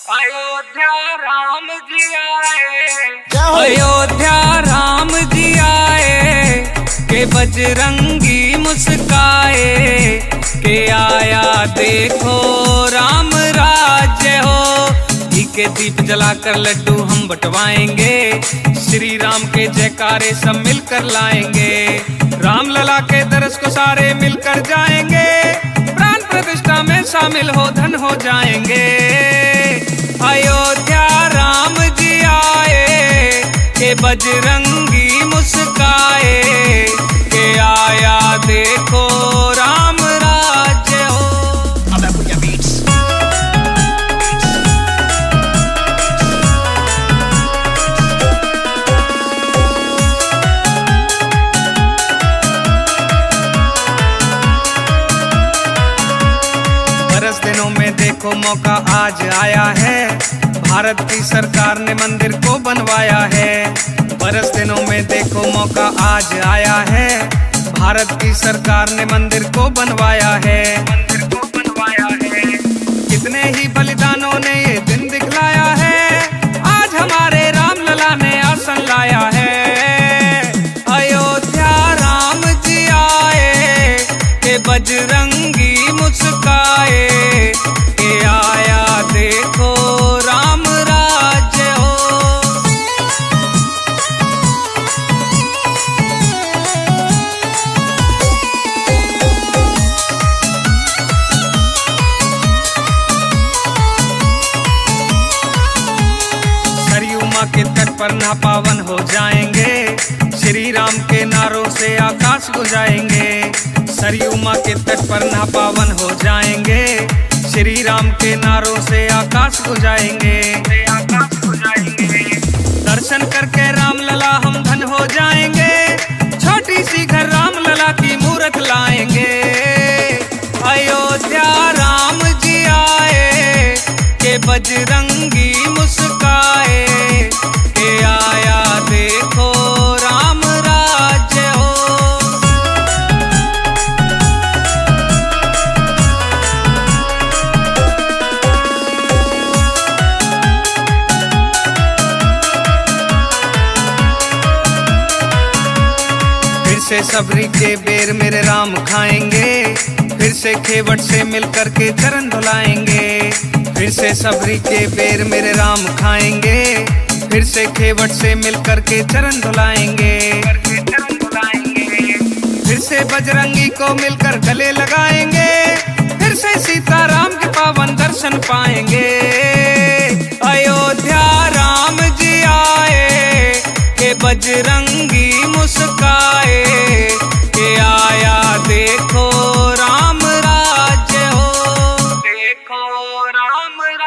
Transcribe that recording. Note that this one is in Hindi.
अयोध्या राम जी आए, अयोध्या राम जी आए, के बजरंगी मुस्काए, के आया देखो राम राज्य हो। घी के दीप जलाकर लड्डू हम बंटवाएंगे, श्री राम के जयकारे सब मिलकर लाएंगे। राम लला के दरस को सारे मिलकर जाएंगे, प्राण प्रतिष्ठा में शामिल हो धन हो जाएंगे। अयोध्या राम जी आए, के बजरंगी मुस्काए, के आया देखो राम राज्य हो। बरस दिनों में देखो मौका आज आया है, भारत की सरकार ने मंदिर को बनवाया है। बरस दिनों में देखो मौका आज आया है, भारत की सरकार ने मंदिर को बनवाया है। कितने ही बलिदानों ने ये दिन दिखलाया है, आज हमारे राम लला ने आसन लाया है। अयोध्या राम जी आए, के बजरंगी मुस्काए, के आया देखो राम राज्य हो। सरयू माँ के तट पर ना पावन हो जाएंगे, श्री राम के नारों से आकाश गुंजाएंगे। सरयू माँ के तट पर ना पावन हो जाएंगे, श्री राम के नारों से आकाश गुंजाएंगे। दर्शन करके राम लला हम धन हो जाएंगे, छोटी सी घर राम लला की मूरत लाएंगे। अयोध्या राम जी आए, के बजरंगी मुस्काए, के आया देखो राम राज्य हो। फिर से सबरी के बेर मेरे राम खाएंगे, फिर से खेवट से मिलकर के चरण धुलाएंगे। फिर से सबरी के बेर मेरे राम खाएंगे, फिर से खेवट से मिलकर के चरण धुलाएंगे। फिर से बजरंगी को मिलकर गले लगाएंगे, फिर से सीता राम के पावन दर्शन पाएंगे। अयोध्या राम जी आए, के बजरंगी मुस्काए, के आया देखो राम राज्य हो। देखो राम